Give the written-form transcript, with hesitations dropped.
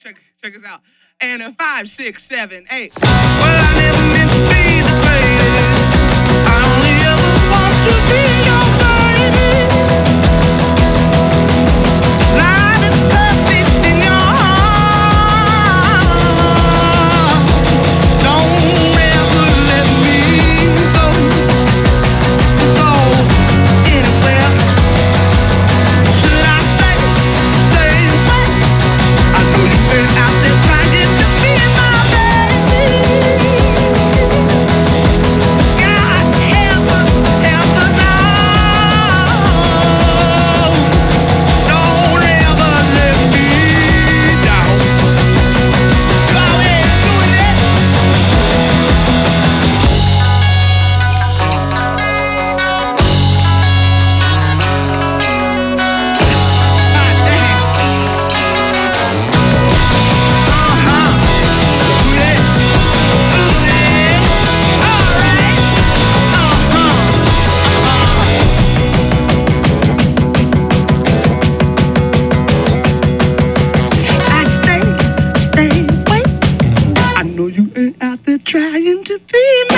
check us out. And a 5, 6, 7, 8. Well, I never meant to be the greatest. I only ever want to be your baby. Life is perfect in your arms. Don't ever let me go anywhere. Should I stay away? I know you've been out there trying to be my baby. God, ever know? Don't ever let me down. Go ahead, doing it. God damn. I stay away. I know you ain't out there trying to be my